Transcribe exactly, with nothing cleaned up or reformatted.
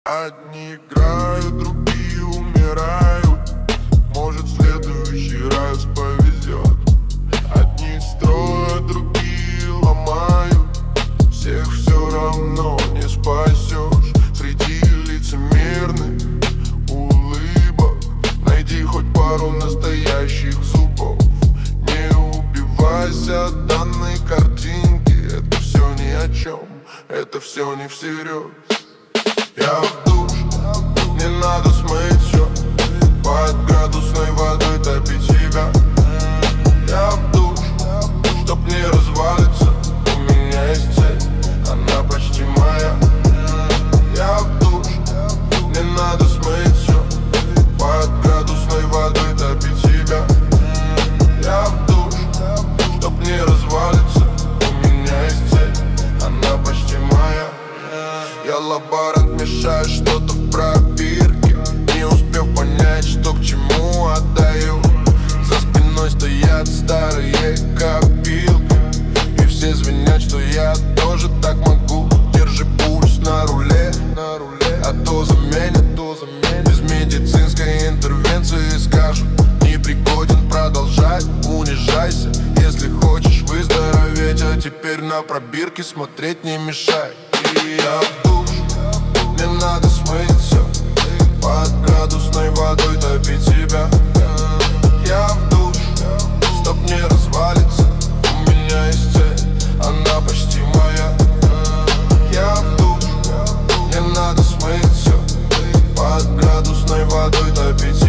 Одни играют, другие умирают. Может, в следующий раз повезет. Одни строят, другие ломают. Всех все равно не спасешь. Среди лицемерных улыбок найди хоть пару настоящих зубов. Не убивайся от данной картинки. Это все ни о чем, это все не всерьез. Я в душ, не надо смыть все. Под градусной водой топить себя. Я в душ, чтоб не развалиться. У меня есть цель, она почти моя. Я в душ, не надо смыть все. Под градусной водой топить себя. Я в душ, чтоб не развалиться. У меня есть цель, она почти моя. Я лаборант, мешаю что-то в пробирке, не успев понять, что к чему отдаю. За спиной стоят старые копилки, и все звенят, что я тоже так могу. Держи пульс на руле, на руле, а то заменят, то заменят. Без медицинской интервенции скажут: непригоден продолжать, унижайся, если хочешь выздороветь. А теперь на пробирки смотреть не мешай. И я в душ, не надо смыть все. Под градусной водой топить себя. Я в душ, чтоб не развалиться. У меня есть цель, она почти моя. Я в душ, не надо смыть все. Под градусной водой топить